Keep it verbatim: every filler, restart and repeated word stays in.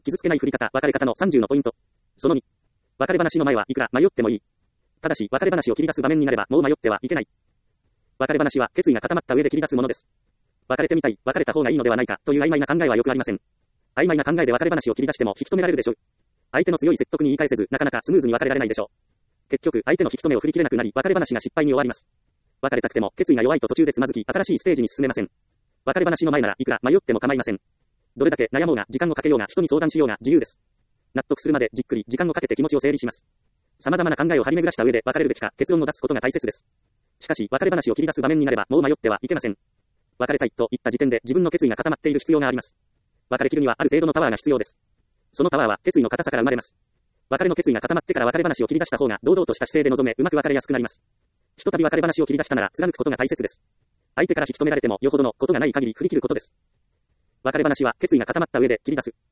傷つけない振り方、別れ方のさんじゅうのポイント。そのに。別れ話の前はいくら迷ってもいい。ただし、別れ話を切り出す場面になればもう迷ってはいけない。別れ話は決意が固まった上で切り出すものです。別れてみたい、別れた方がいいのではないかという曖昧な考えはよくありません。曖昧な考えで別れ話を切り出しても引き止められるでしょう。相手の強い説得に言い返せず、なかなかスムーズに別れられないでしょう。結局、相手の引き止めを振り切れなくなり、別れ話が失敗に終わります。別れたくても、決意が弱いと途中でつまずき、新しいステージに進めません。別れ話の前ならいくら迷っても構いません。どれだけ悩もうが、時間をかけようが、人に相談しようが自由です。納得するまでじっくり時間をかけて気持ちを整理します。様々な考えを張り巡らした上で別れるべきか結論を出すことが大切です。しかし、別れ話を切り出す場面になればもう迷ってはいけません。別れたいと言った時点で自分の決意が固まっている必要があります。別れ切るにはある程度のパワーが必要です。そのパワーは決意の固さから生まれます。別れの決意が固まってから別れ話を切り出した方が堂々とした姿勢で臨めうまく別れやすくなります。ひとたび別れ話を切り出したなら貫くことが大切です。相手から引き止められてもよほどのことがない限り振り切ることです。別れ話は決意が固まった上で切り出す。